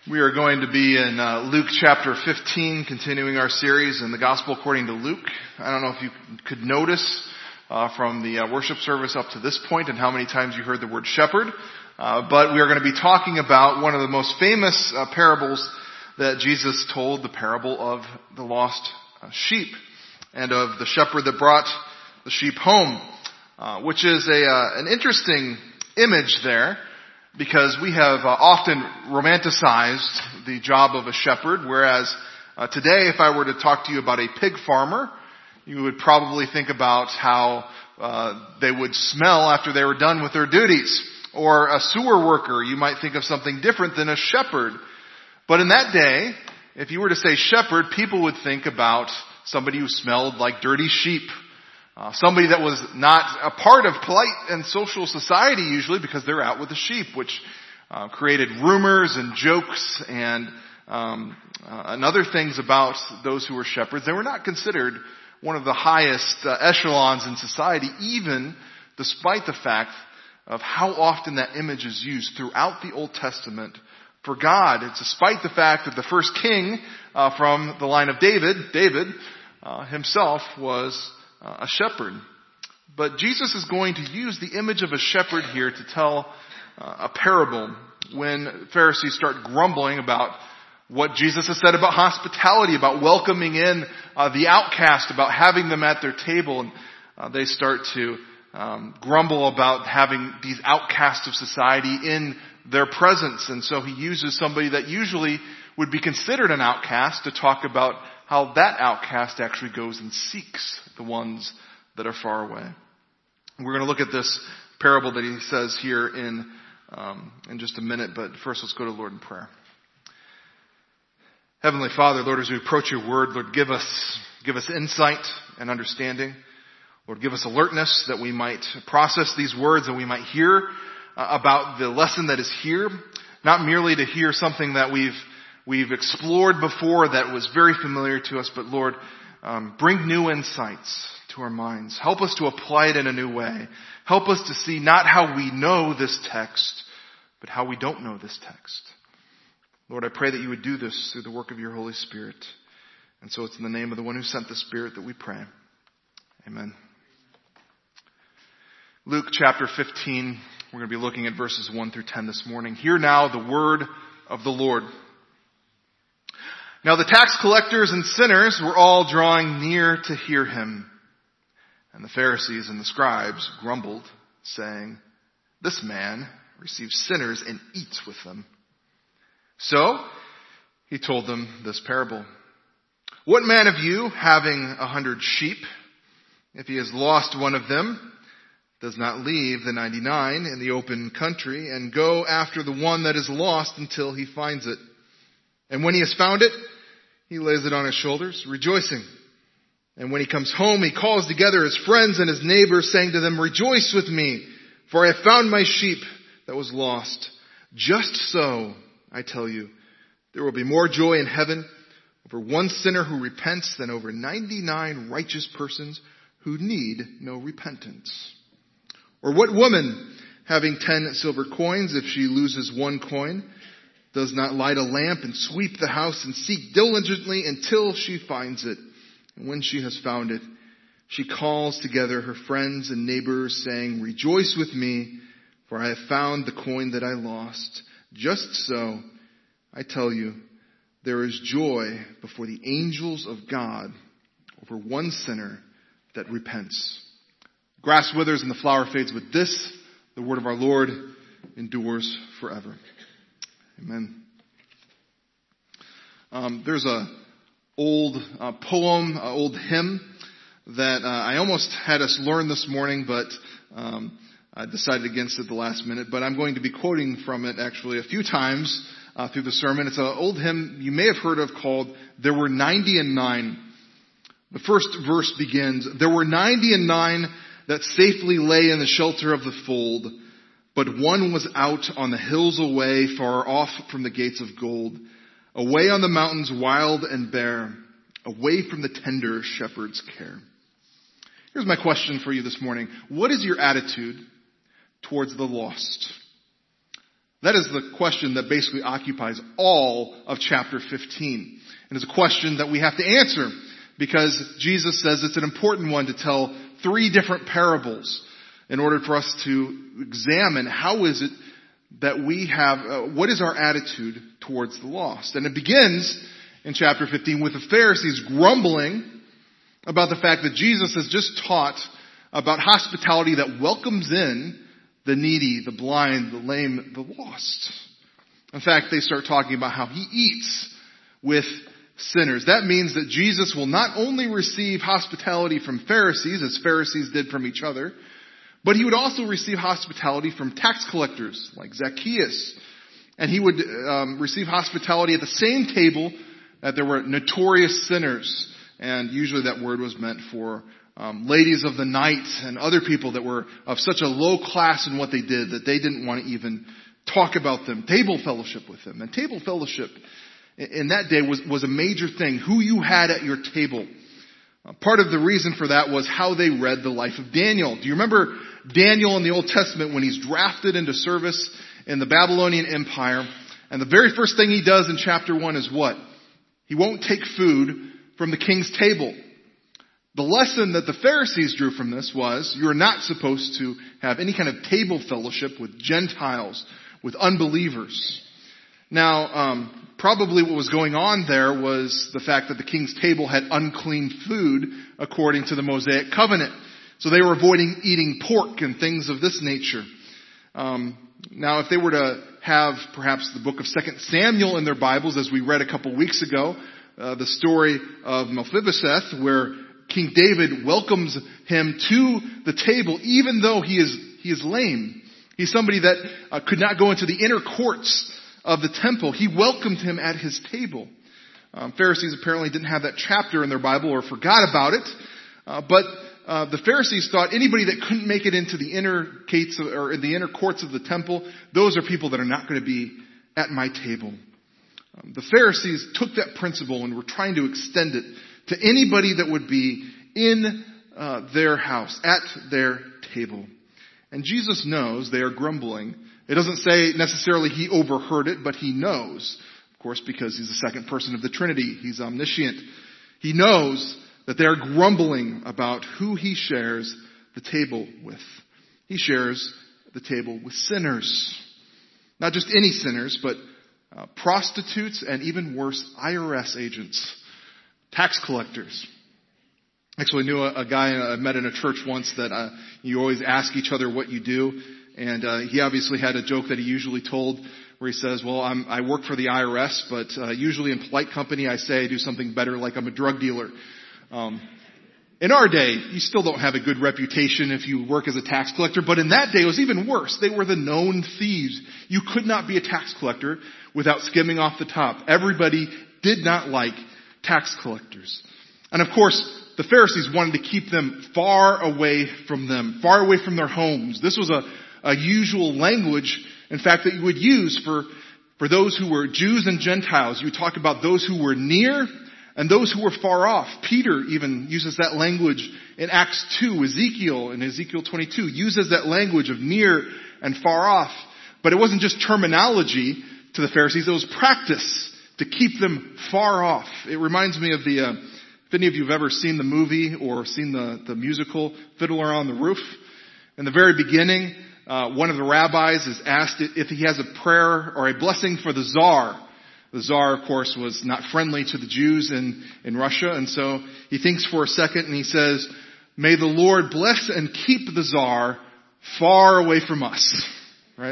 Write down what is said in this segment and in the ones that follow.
We are going to be in Luke chapter 15, continuing our series in the Gospel according to Luke. I don't know if you could notice from the worship service up to this point and how many times you heard the word shepherd, but we are going to be talking about one of the most famous parables that Jesus told, the parable of the lost sheep and of the shepherd that brought the sheep home, which is an interesting image there. Because we have often romanticized the job of a shepherd, whereas today if I were to talk to you about a pig farmer, you would probably think about how they would smell after they were done with their duties. Or a sewer worker, you might think of something different than a shepherd. But in that day, if you were to say shepherd, people would think about somebody who smelled like dirty sheep. Somebody that was not a part of polite and social society usually because they're out with the sheep, which created rumors and jokes and other things about those who were shepherds. They were not considered one of the highest echelons in society, even despite the fact of how often that image is used throughout the Old Testament for God. It's despite the fact that the first king from the line of David himself was a shepherd. But Jesus is going to use the image of a shepherd here to tell a parable when Pharisees start grumbling about what Jesus has said about hospitality, about welcoming in the outcast, about having them at their table. And they start to grumble about having these outcasts of society in their presence. And so he uses somebody that usually would be considered an outcast to talk about how that outcast actually goes and seeks the ones that are far away. We're going to look at this parable that he says here in just a minute, but first let's go to the Lord in prayer. Heavenly Father, Lord, as we approach your word, Lord, give us insight and understanding. Lord, give us alertness that we might process these words and we might hear about the lesson that is here, not merely to hear something that we've explored before that was very familiar to us, but Lord, bring new insights to our minds. Help us to apply it in a new way. Help us to see not how we know this text, but how we don't know this text. Lord, I pray that you would do this through the work of your Holy Spirit. And so it's in the name of the one who sent the Spirit that we pray. Amen. Luke chapter 15, we're going to be looking at verses 1 through 10 this morning. Hear now the word of the Lord. Now the tax collectors and sinners were all drawing near to hear him. And the Pharisees and the scribes grumbled, saying, "This man receives sinners and eats with them." So he told them this parable. "What man of you, having 100 sheep, if he has lost one of them, does not leave the 99 in the open country and go after the one that is lost until he finds it? And when he has found it, he lays it on his shoulders, rejoicing. And when he comes home, he calls together his friends and his neighbors, saying to them, 'Rejoice with me, for I have found my sheep that was lost.' Just so, I tell you, there will be more joy in heaven over one sinner who repents than over 99 righteous persons who need no repentance. Or what woman, having 10 silver coins, if she loses one coin, does not light a lamp and sweep the house and seek diligently until she finds it? And when she has found it, she calls together her friends and neighbors, saying, 'Rejoice with me, for I have found the coin that I lost.' Just so, I tell you, there is joy before the angels of God over one sinner that repents." Grass withers and the flower fades, but this, the word of our Lord, endures forever. Amen. There's a old poem, old hymn that I almost had us learn this morning, but I decided against it at the last minute. But I'm going to be quoting from it actually a few times through the sermon. It's an old hymn you may have heard of called "There Were 99." The first verse begins, "There were 99 that safely lay in the shelter of the fold, but one was out on the hills away, far off from the gates of gold, away on the mountains wild and bare, away from the tender shepherd's care." Here's my question for you this morning. What is your attitude towards the lost? That is the question that basically occupies all of chapter 15. And it's a question that we have to answer because Jesus says it's an important one to tell 3 different parables in order for us to examine how is it that we have, what is our attitude towards the lost. And it begins in chapter 15 with the Pharisees grumbling about the fact that Jesus has just taught about hospitality that welcomes in the needy, the blind, the lame, the lost. In fact, they start talking about how he eats with sinners. That means that Jesus will not only receive hospitality from Pharisees, as Pharisees did from each other, but he would also receive hospitality from tax collectors like Zacchaeus. And he would receive hospitality at the same table that there were notorious sinners. And usually that word was meant for ladies of the night and other people that were of such a low class in what they did that they didn't want to even talk about them. Table fellowship with them. And table fellowship in that day was a major thing. Who you had at your table. Part of the reason for that was how they read the life of Daniel. Do you remember Daniel in the Old Testament when he's drafted into service in the Babylonian Empire? And the very first thing he does in chapter 1 is what? He won't take food from the king's table. The lesson that the Pharisees drew from this was you're not supposed to have any kind of table fellowship with Gentiles, with unbelievers. Now, probably what was going on there was the fact that the king's table had unclean food according to the Mosaic covenant. So they were avoiding eating pork and things of this nature. Now, if they were to have perhaps the book of 2 Samuel in their Bibles, as we read a couple weeks ago, the story of Mephibosheth, where King David welcomes him to the table, even though he is lame. He's somebody that could not go into the inner courts of the temple. He welcomed him at his table. Pharisees apparently didn't have that chapter in their Bible or forgot about it. But the Pharisees thought anybody that couldn't make it into the inner gates or in the inner courts of the temple, those are people that are not going to be at my table. The Pharisees took that principle and were trying to extend it to anybody that would be in their house, at their table. And Jesus knows they are grumbling. It doesn't say necessarily he overheard it, but he knows. Of course, because he's the second person of the Trinity. He's omniscient. He knows that they are grumbling about who he shares the table with. He shares the table with sinners. Not just any sinners, but prostitutes and even worse, IRS agents. Tax collectors. Actually, I knew a guy I met in a church once that you always ask each other what you do. And he obviously had a joke that he usually told where he says, well, I work for the IRS, but usually in polite company I say I do something better, like I'm a drug dealer. In our day, you still don't have a good reputation if you work as a tax collector, but in that day it was even worse. They were the known thieves. You could not be a tax collector without skimming off the top. Everybody did not like tax collectors. And of course, the Pharisees wanted to keep them far away from them, far away from their homes. This was a usual language, in fact, that you would use for those who were Jews and Gentiles. You would talk about those who were near and those who were far off. Peter even uses that language in Acts 2. Ezekiel, in Ezekiel 22, uses that language of near and far off. But it wasn't just terminology to the Pharisees, it was practice to keep them far off. It reminds me of if any of you have ever seen the movie or seen the musical Fiddler on the Roof. In the very beginning, one of the rabbis is asked if he has a prayer or a blessing for the Tsar. The Tsar, of course, was not friendly to the Jews in Russia, and so he thinks for a second and he says, "May the Lord bless and keep the Tsar far away from us." Right?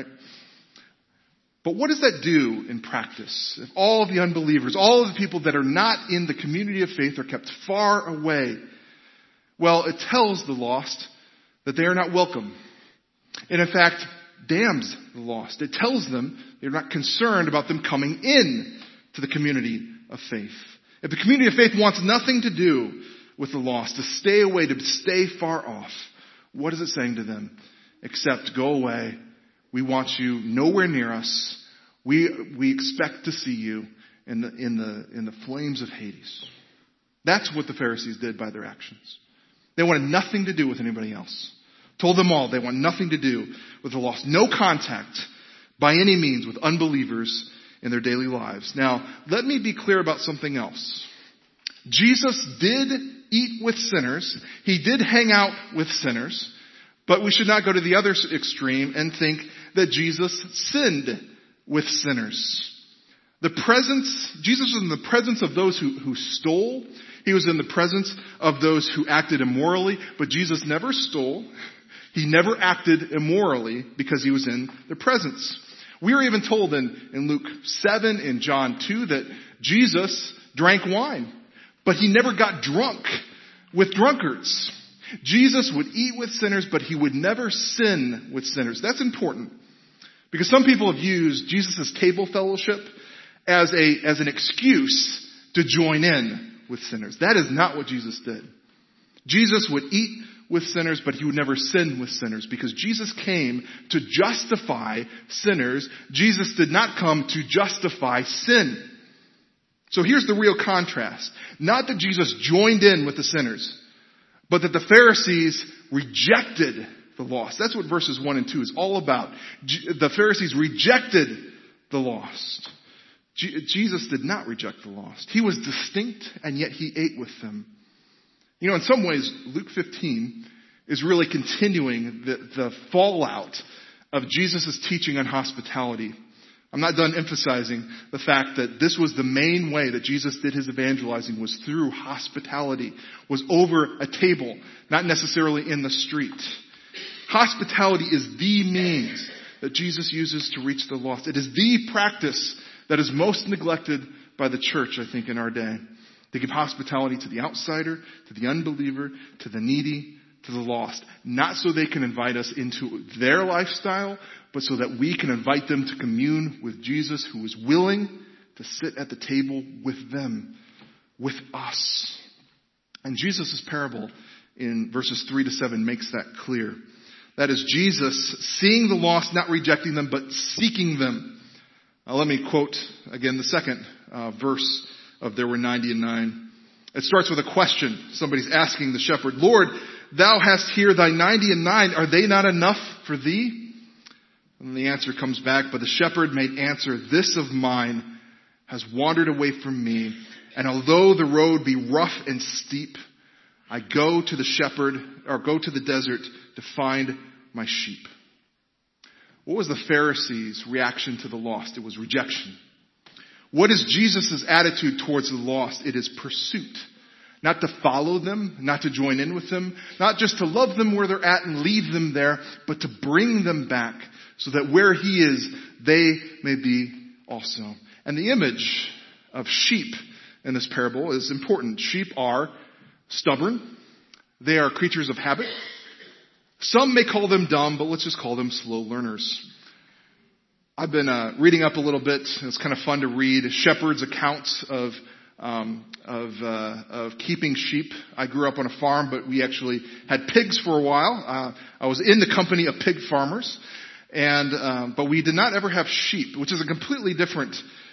But what does that do in practice? If all of the unbelievers, all of the people that are not in the community of faith are kept far away, well, it tells the lost that they are not welcome. And in fact, damns the lost. It tells them they're not concerned about them coming in to the community of faith. If the community of faith wants nothing to do with the lost, to stay away, to stay far off, what is it saying to them? Except, go away. We want you nowhere near us. We expect to see you in the flames of Hades. That's what the Pharisees did by their actions. They wanted nothing to do with anybody else. Told them all they want nothing to do with the lost. No contact by any means with unbelievers in their daily lives. Now, let me be clear about something else. Jesus did eat with sinners. He did hang out with sinners. But we should not go to the other extreme and think that Jesus sinned with sinners. Jesus was in the presence of those who stole. He was in the presence of those who acted immorally. But Jesus never stole. He never acted immorally because he was in their presence. We are even told in Luke 7, in John 2, that Jesus drank wine. But he never got drunk with drunkards. Jesus would eat with sinners, but he would never sin with sinners. That's important. Because some people have used Jesus' table fellowship as an excuse to join in with sinners. That is not what Jesus did. Jesus would eat with sinners, but he would never sin with sinners. Because Jesus came to justify sinners. Jesus did not come to justify sin. So here's the real contrast. Not that Jesus joined in with the sinners, but that the Pharisees rejected the lost. That's what verses 1 and 2 is all about. The Pharisees rejected the lost. Jesus did not reject the lost. He was distinct, and yet he ate with them. You know, in some ways, Luke 15 is really continuing the fallout of Jesus' teaching on hospitality. I'm not done emphasizing the fact that this was the main way that Jesus did his evangelizing, was through hospitality, was over a table, not necessarily in the street. Hospitality is the means that Jesus uses to reach the lost. It is the practice that is most neglected by the church, I think, in our day. They give hospitality to the outsider, to the unbeliever, to the needy, to the lost. Not so they can invite us into their lifestyle, but so that we can invite them to commune with Jesus, who is willing to sit at the table with them, with us. And Jesus' parable in verses 3 to 7 makes that clear. That is Jesus seeing the lost, not rejecting them, but seeking them. Let me quote again the second verse of There Were 90 and 9. It starts with a question. Somebody's asking the shepherd, Lord, thou hast here thy 90 and 9. Are they not enough for thee? And the answer comes back, but the shepherd made answer, this of mine has wandered away from me. And although the road be rough and steep, I go to the desert to find my sheep. What was the Pharisees' reaction to the lost? It was rejection. What is Jesus' attitude towards the lost? It is pursuit. Not to follow them, not to join in with them, not just to love them where they're at and leave them there, but to bring them back so that where he is, they may be also. And the image of sheep in this parable is important. Sheep are stubborn. They are creatures of habit. Some may call them dumb, but let's just call them slow learners. I've been reading up a little bit. It's kind of fun to read shepherds' accounts of keeping sheep. I grew up on a farm, but we actually had pigs for a while. I was in the company of pig farmers, but we did not ever have sheep, which is a completely different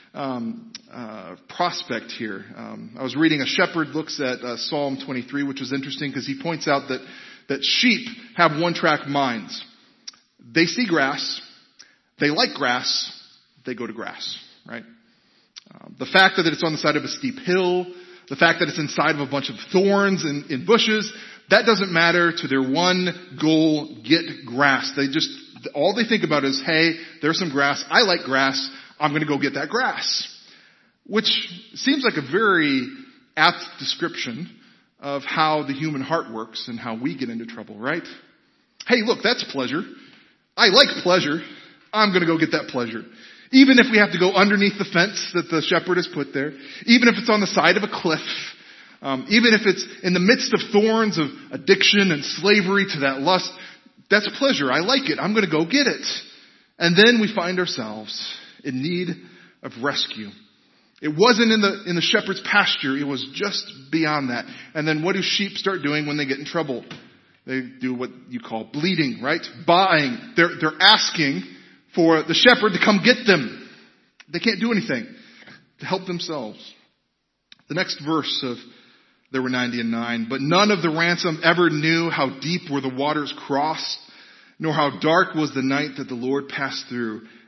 prospect here. I was reading a shepherd looks at Psalm 23, which was interesting because he points out that sheep have one-track minds. They see grass. They like grass. They go to grass, right? The fact that it's on the side of a steep hill, the fact that it's inside of a bunch of thorns in bushes, that doesn't matter to their one goal, get grass. All they think about is, hey, there's some grass. I like grass. I'm going to go get that grass. Which seems like a very apt description of how the human heart works and how we get into trouble, right? Hey, look, that's pleasure. I like pleasure. I'm going to go get that pleasure. Even if we have to go underneath the fence that the shepherd has put there. Even if it's on the side of a cliff. Even if it's in the midst of thorns of addiction and slavery to that lust. That's pleasure. I like it. I'm going to go get it. And then we find ourselves in need of rescue. It wasn't in the shepherd's pasture. It was just beyond that. And then what do sheep start doing when they get in trouble? They do what you call bleating, right? Baaing. They're asking for the shepherd to come get them. They can't do anything to help themselves. The next verse of There Were 90 and 9. But none of the ransom ever knew how deep were the waters crossed, nor how dark was the night that the Lord passed through,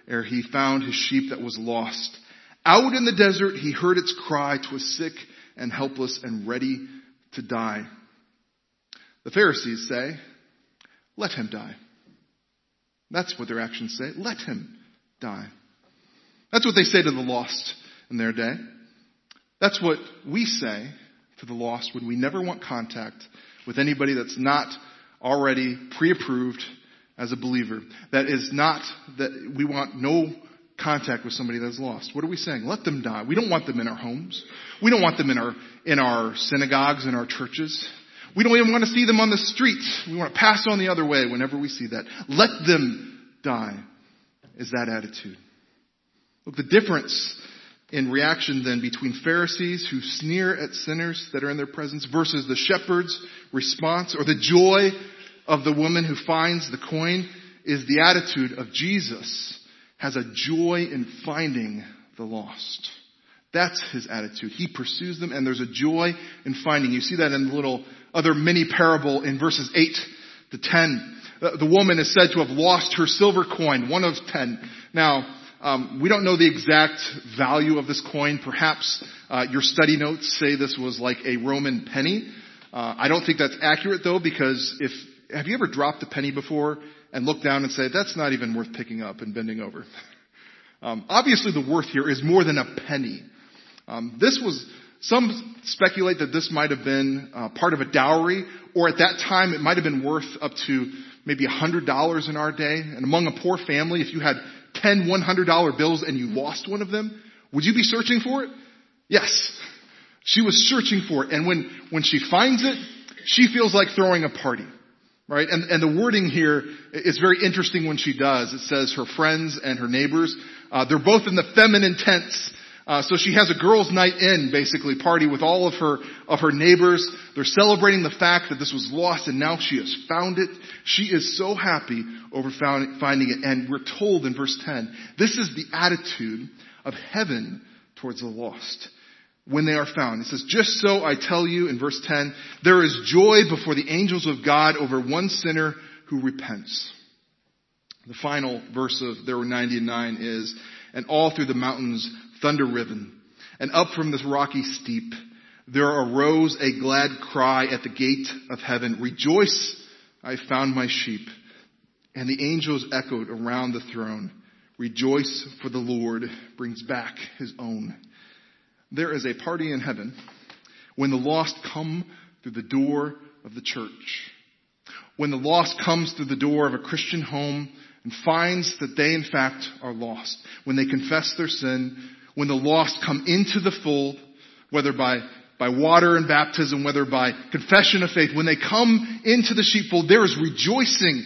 ere he found his sheep that was lost. Out in the desert he heard its cry. 'Twas sick and helpless and ready to die. The Pharisees say, let him die. That's what their actions say. Let him die. That's what they say to the lost in their day. That's what we say to the lost when we never want contact with anybody that's not already pre-approved as a believer. That we want no contact with somebody that's lost. What are we saying? Let them die. We don't want them in our homes. We don't want them in our synagogues and our churches. We don't even want to see them on the streets. We want to pass on the other way whenever we see that. Let them die is that attitude. Look, the difference in reaction then between Pharisees who sneer at sinners that are in their presence versus the shepherd's response or the joy of the woman who finds the coin is the attitude of Jesus has a joy in finding the lost. That's his attitude. He pursues them and there's a joy in finding. You see that in the little other mini parable in verses 8 to 10. The woman is said to have lost her silver coin, one of 10. Now, we don't know the exact value of this coin. Perhaps your study notes say this was like a Roman penny. I don't think that's accurate though, because have you ever dropped a penny before and looked down and said, that's not even worth picking up and bending over? Obviously the worth here is more than a penny. Some speculate that this might have been part of a dowry, or at that time it might have been worth up to maybe $100 in our day. And among a poor family, if you had 10 $100 bills and you lost one of them, would you be searching for it? Yes. She was searching for it. And when she finds it, she feels like throwing a party. Right? And the wording here is very interesting when she does. It says her friends and her neighbors. They're both in the feminine tense. So she has a girls' night in, basically, party with all of her neighbors. They're celebrating the fact that this was lost and now she has found it. She is so happy over finding it. And we're told in verse 10, this is the attitude of heaven towards the lost when they are found. It says, just so I tell you in verse 10, there is joy before the angels of God over one sinner who repents. The final verse of there were 99 is, and all through the mountains thunder riven, and up from this rocky steep there arose a glad cry at the gate of heaven. Rejoice, I found my sheep. And the angels echoed around the throne. Rejoice, for the Lord brings back his own. There is a party in heaven when the lost come through the door of the church. When the lost comes through the door of a Christian home and finds that they in fact are lost. When they confess their sin. When the lost come into the fold, whether by water and baptism, whether by confession of faith. When they come into the sheepfold, there is rejoicing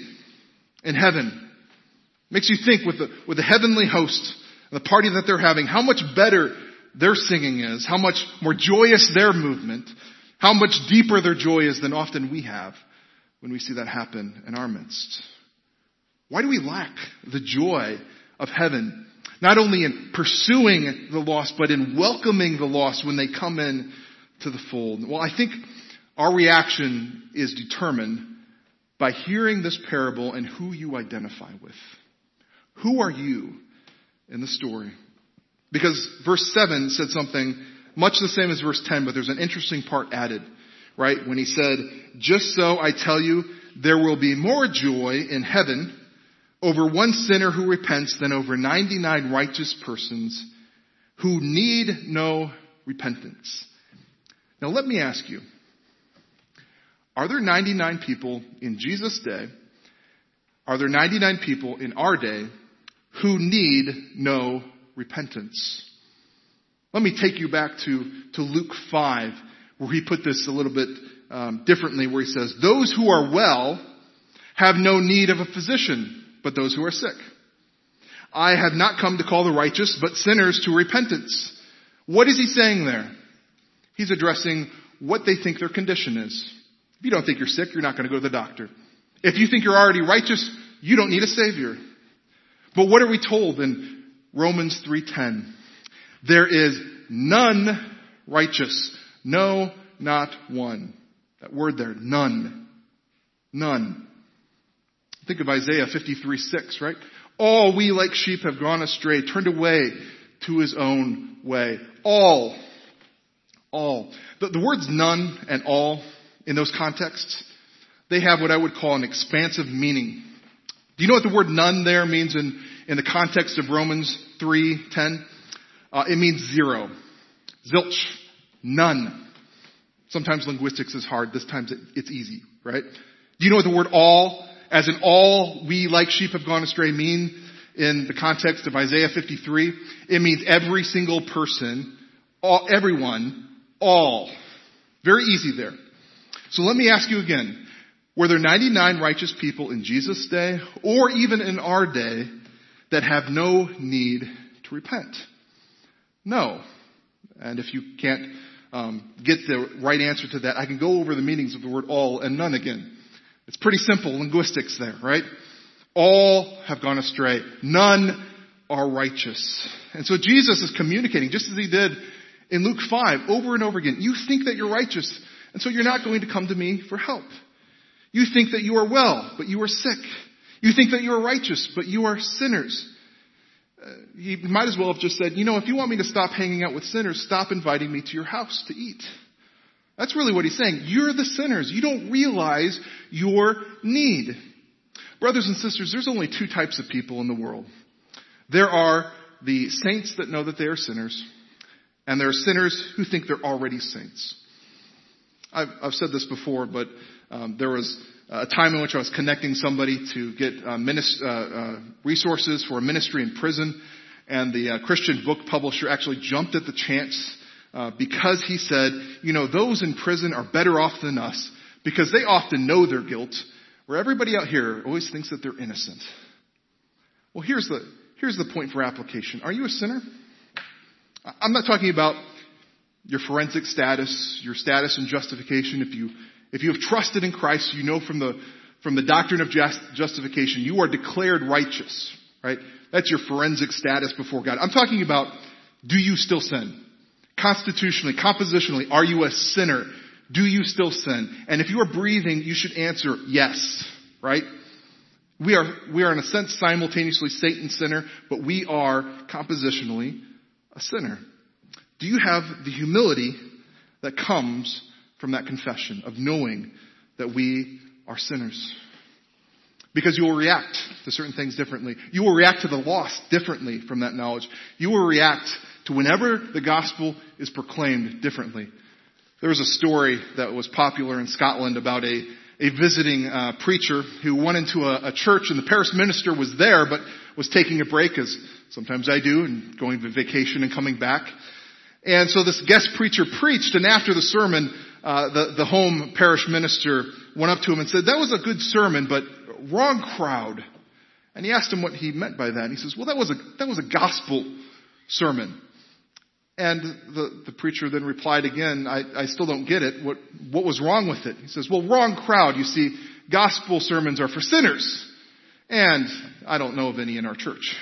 in heaven. Makes you think with the heavenly host, the party that they're having, how much better their singing is, how much more joyous their movement, how much deeper their joy is than often we have when we see that happen in our midst. Why do we lack the joy of heaven? Not only in pursuing the lost, but in welcoming the lost when they come in to the fold. Well, I think our reaction is determined by hearing this parable and who you identify with. Who are you in the story? Because verse 7 said something much the same as verse 10, but there's an interesting part added, right? When he said, just so I tell you, there will be more joy in heaven over one sinner who repents than over 99 righteous persons who need no repentance. Now let me ask you, are there 99 people in Jesus' day, are there 99 people in our day who need no repentance? Let me take you back to Luke 5, where he put this a little bit differently, where he says, those who are well have no need of a physician, but those who are sick. I have not come to call the righteous, but sinners to repentance. What is he saying there? He's addressing what they think their condition is. If you don't think you're sick, you're not going to go to the doctor. If you think you're already righteous, you don't need a savior. But what are we told in Romans 3:10? There is none righteous. No, not one. That word there, none. None. Think of Isaiah 53:6, right? All we like sheep have gone astray, turned away to his own way. All. The words none and all in those contexts, they have what I would call an expansive meaning. Do you know what the word none there means in the context of Romans 3:10? It means zero. Zilch. None. Sometimes linguistics is hard. This time it's easy, right? Do you know what the word all, as in all we like sheep have gone astray, mean in the context of Isaiah 53? It means every single person, everyone, all. Very easy there. So let me ask you again. Were there 99 righteous people in Jesus' day, or even in our day, that have no need to repent? No. And if you can't get the right answer to that, I can go over the meanings of the word all and none again. It's pretty simple linguistics there, right? All have gone astray. None are righteous. And so Jesus is communicating, just as he did in Luke 5, over and over again. You think that you're righteous, and so you're not going to come to me for help. You think that you are well, but you are sick. You think that you are righteous, but you are sinners. He might as well have just said, if you want me to stop hanging out with sinners, stop inviting me to your house to eat. That's really what he's saying. You're the sinners. You don't realize your need. Brothers and sisters, there's only two types of people in the world. There are the saints that know that they are sinners, and there are sinners who think they're already saints. I've said this before, but there was a time in which I was connecting somebody to get resources for a ministry in prison, and the Christian book publisher actually jumped at the chance because he said, those in prison are better off than us because they often know their guilt, where everybody out here always thinks that they're innocent. Well, here's the point for application. Are you a sinner? I'm not talking about your forensic status, your status in justification. If you have trusted in Christ, from the doctrine of justification, you are declared righteous, right? That's your forensic status before God. I'm talking about, do you still sin? Constitutionally, compositionally, are you a sinner? Do you still sin? And if you are breathing, you should answer yes, right? We are in a sense simultaneously Satan's sinner, but we are compositionally a sinner. Do you have the humility that comes from that confession of knowing that we are sinners? Because you will react to certain things differently. You will react to the lost differently from that knowledge. You will react to whenever the gospel is proclaimed differently. There was a story that was popular in Scotland about a visiting preacher who went into a church, and the parish minister was there but was taking a break, as sometimes I do, and going to vacation and coming back. And so this guest preacher preached, and after the sermon, the home parish minister went up to him and said, "That was a good sermon, but wrong crowd." And he asked him what he meant by that. And he says, "Well, that was a gospel sermon." And the preacher then replied again, I still don't get it. What was wrong with it? He says, "Well, wrong crowd. You see, gospel sermons are for sinners. And I don't know of any in our church."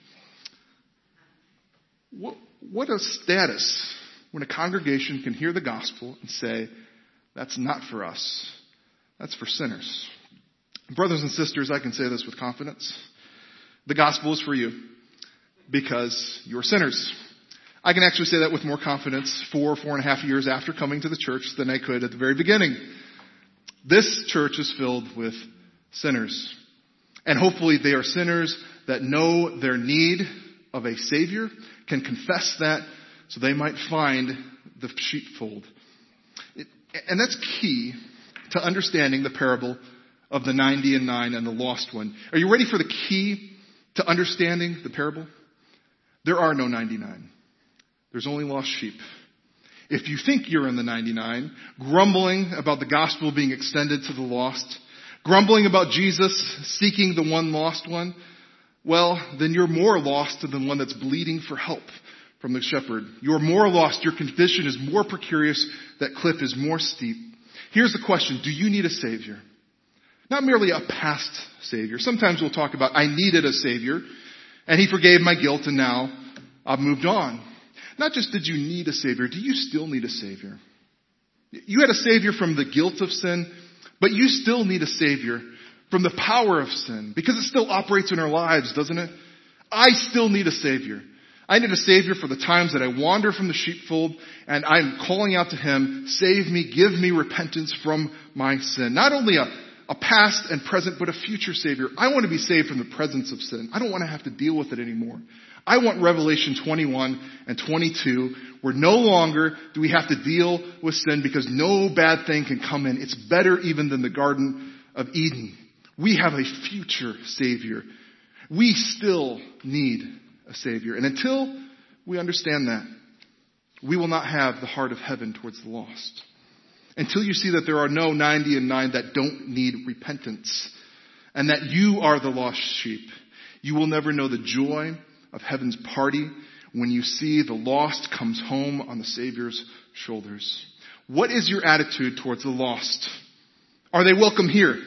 What a status when a congregation can hear the gospel and say, "That's not for us. That's for sinners." Brothers and sisters, I can say this with confidence. The gospel is for you because you're sinners. I can actually say that with more confidence 4.5 years after coming to the church than I could at the very beginning. This church is filled with sinners. And hopefully they are sinners that know their need of a Savior, can confess that so they might find the sheepfold. And that's key to understanding the parable of the 90 and 9 and the lost one. Are you ready for the key to understanding the parable? There are no 99. There's only lost sheep. If you think you're in the 99, grumbling about the gospel being extended to the lost, grumbling about Jesus seeking the one lost one, well, then you're more lost than the one that's bleeding for help from the shepherd. You're more lost. Your condition is more precarious. That cliff is more steep. Here's the question. Do you need a Savior? Not merely a past Savior. Sometimes we'll talk about, I needed a Savior, and He forgave my guilt, and now I've moved on. Not just did you need a Savior, do you still need a Savior? You had a Savior from the guilt of sin, but you still need a Savior from the power of sin, because it still operates in our lives, doesn't it? I still need a Savior. I need a Savior for the times that I wander from the sheepfold, and I'm calling out to Him, save me, give me repentance from my sin. Not only a past and present, but a future Savior. I want to be saved from the presence of sin. I don't want to have to deal with it anymore. I want Revelation 21 and 22, where no longer do we have to deal with sin because no bad thing can come in. It's better even than the Garden of Eden. We have a future Savior. We still need a Savior. And until we understand that, we will not have the heart of heaven towards the lost. Until you see that there are no 99 that don't need repentance, and that you are the lost sheep, you will never know the joy of heaven's party when you see the lost comes home on the Savior's shoulders. What is your attitude towards the lost? Are they welcome here?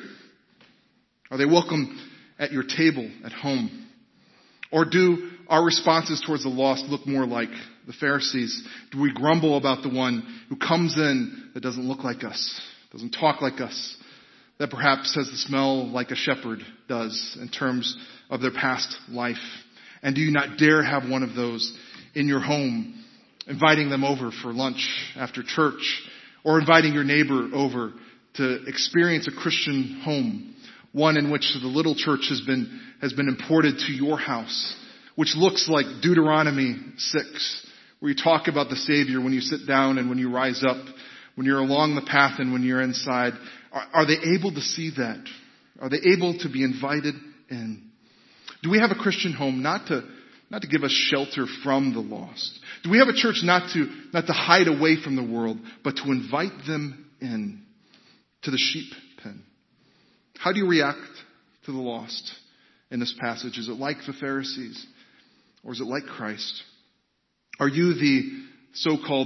Are they welcome at your table at home? Or do our responses towards the lost look more like the Pharisees? Do we grumble about the one who comes in that doesn't look like us, doesn't talk like us, that perhaps has the smell like a shepherd does in terms of their past life? And do you not dare have one of those in your home, inviting them over for lunch after church, or inviting your neighbor over to experience a Christian home, one in which the little church has been imported to your house, which looks like Deuteronomy 6, where you talk about the Savior when you sit down and when you rise up, when you're along the path and when you're inside. Are they able to see that? Are they able to be invited in? Do we have a Christian home not to give us shelter from the lost? Do we have a church not to hide away from the world, but to invite them in to the sheep pen? How do you react to the lost in this passage? Is it like the Pharisees? Or is it like Christ? Are you the so-called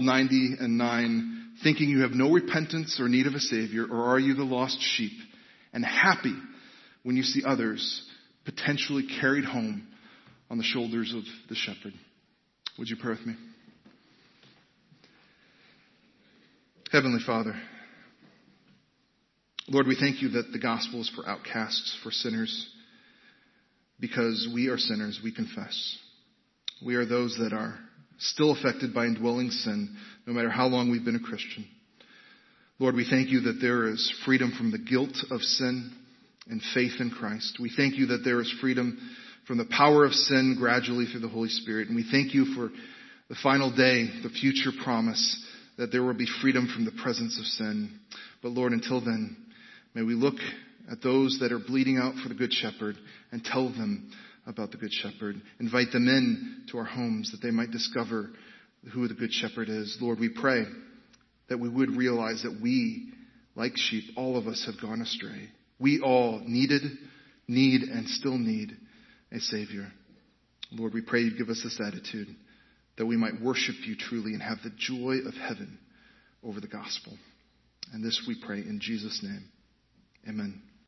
99 thinking you have no repentance or need of a Savior? Or are you the lost sheep and happy when you see others potentially carried home on the shoulders of the shepherd? Would you pray with me? Heavenly Father, Lord, we thank you that the gospel is for outcasts, for sinners, because we are sinners, we confess. We are those that are still affected by indwelling sin, no matter how long we've been a Christian. Lord, we thank you that there is freedom from the guilt of sin and faith in Christ. We thank you that there is freedom from the power of sin gradually through the Holy Spirit. And we thank you for the final day, the future promise that there will be freedom from the presence of sin. But Lord, until then, may we look at those that are bleeding out for the Good Shepherd and tell them about the Good Shepherd. Invite them in to our homes that they might discover who the Good Shepherd is. Lord, we pray that we would realize that we, like sheep, all of us have gone astray. We all need, and still need a Savior. Lord, we pray you give us this attitude that we might worship you truly and have the joy of heaven over the gospel. And this we pray in Jesus' name. Amen.